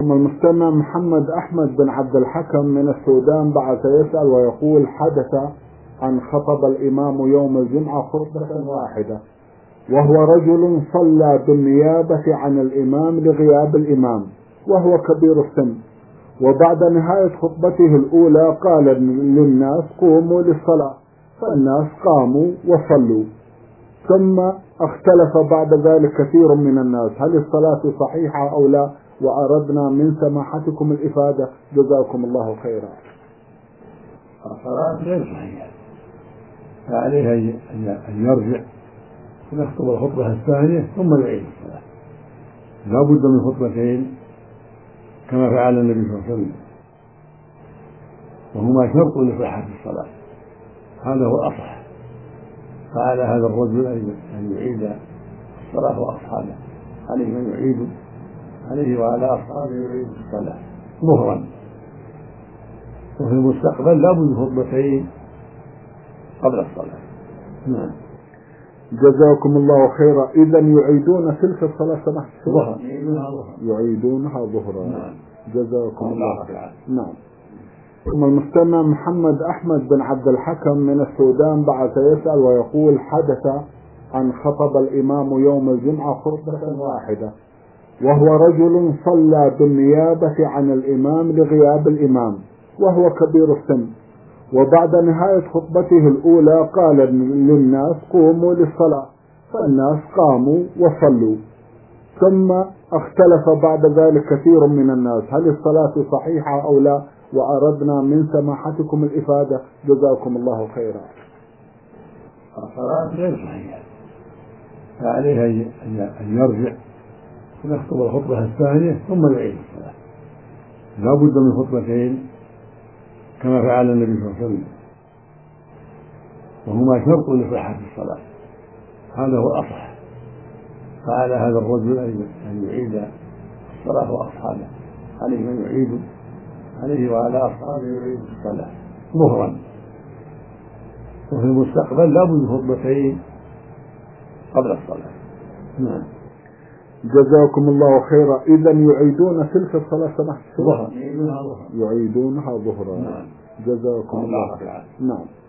ثم المستمع محمد أحمد بن عبد الحكم من السودان بعث يسأل ويقول: حدث أن خطب الإمام يوم الجمعة خطبة واحدة، وهو رجل صلى بالنيابة عن الإمام لغياب الإمام وهو كبير السن، وبعد نهاية خطبته الأولى قال للناس: قوموا للصلاة، فالناس قاموا وصلوا، ثم اختلف بعد ذلك كثير من الناس هل الصلاة صحيحة أو لا، وأردنا من سماحتكم الإفادة، جزاكم الله خيرا. الصلاة غير صحيحة، فعليه أن يرجع ويخطب الخطبة الثانية ثم يعيد الصلاة. لا بد من خطبتين كما فعل النبي صلى الله عليه وسلم، وهما شرط لصحة الصلاة، هذا هو الأصح. فعلى هذا الرجل أن يعيد الصلاة وأصحابه، عليه من يعيد، عليه وعلى أصحابه يعيد الصلاة ظهرا. وفي المستقبل لا بد خطبتين قبل الصلاة. نعم. جزاكم الله خيرا. إذا يعيدون تلك الصلاة ظهرا، يعيدونها ظهرا. نعم. جزاكم الله خيرا. نعم. ثم المستمع محمد أحمد بن عبد الحكم من السودان بعث يسأل ويقول: حدث أن خطب الإمام يوم الجمعة خطبة واحدة، وهو رجل صلى بالنيابة عن الإمام لغياب الإمام وهو كبير السن، وبعد نهاية خطبته الأولى قال للناس: قوموا للصلاة، فالناس قاموا وصلوا، ثم اختلف بعد ذلك كثير من الناس هل الصلاة صحيحة أو لا، وأردنا من سماحتكم الإفادة، جزاكم الله خيرا. الصلاة غير صحيحة، فعليه أن يرجع ويخطب الخطبة الثانية ثم يعيد الصلاة. لا بد من خطبتين كما فعل النبي صلى الله عليه وسلم، وهما شرط لصحة الصلاة، هذا هو الأصح. فعلى هذا الرجل أن يعيد الصلاة وأصحابه، عليه من يعيد، عليه وعلى أصحابه يعيد الصلاة ظهرا. وفي المستقبل لا بد خطبتين قبل الصلاة. نعم. جزاكم الله خيرا. إذا يعيدون تلك الصلاة ظهرا، يعيدونها ظهرا. نعم. جزاكم الله خيرا. نعم.